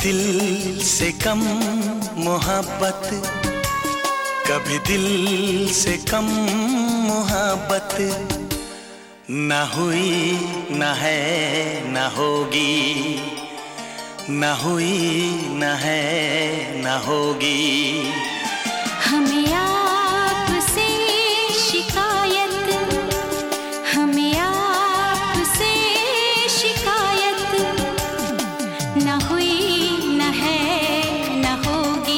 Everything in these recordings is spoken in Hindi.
दिल से कम मोहब्बत, कभी दिल से कम मोहब्बत न हुई, न है, न होगी, न हुई, न है, न होगी। हमें आपसे शिकायत, हमें आपसे शिकायत न हुई, न है, न होगी।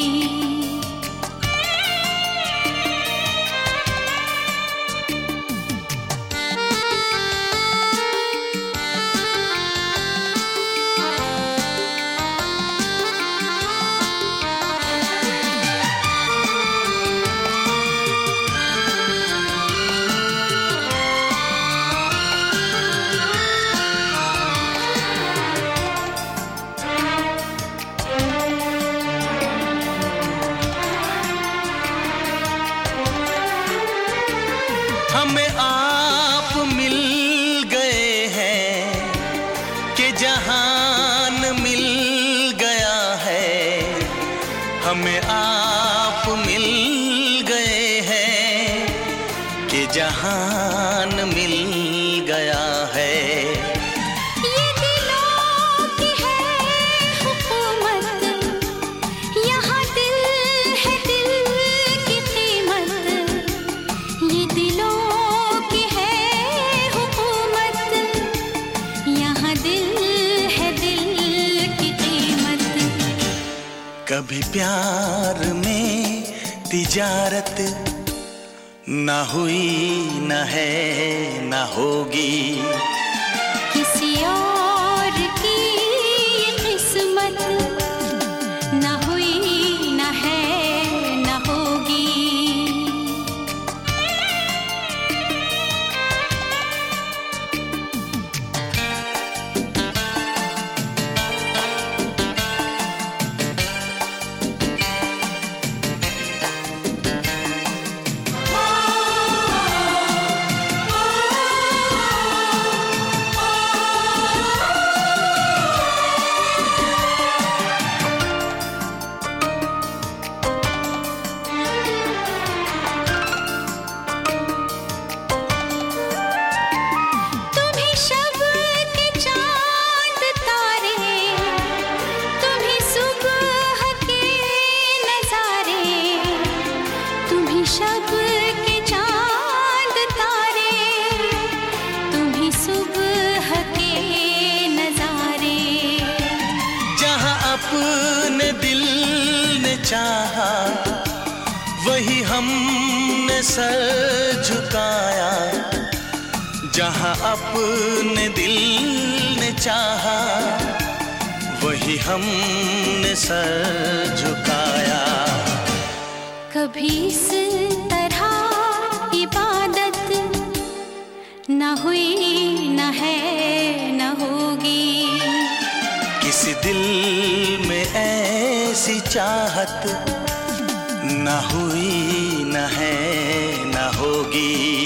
हमें आप मिल गए हैं कि जहान मिल गया है। हमें आप मिल गए हैं कि जहान मिल गया है। ये दिलों की है हुकूमत, यहाँ दिल है, दिल की कीमत। ये दिलों की है हुकूमत, यहाँ दिल है, दिल की कीमत। कभी प्यार में तिजारत न हुई, न है, न होगी। किसी और की किस्मत न हुई, न है, न होगी। शब के चांद तारे, तुम्ही सुबह के नजारे। जहाँ अपने दिल ने चाहा वही हमने सर झुकाया। जहाँ अपने दिल ने चाहा वही हमने सर झुकाया। कभी इस तरह इबादत न हुई, न है, न होगी। किसी दिल में ऐसी चाहत न हुई, न है, न होगी।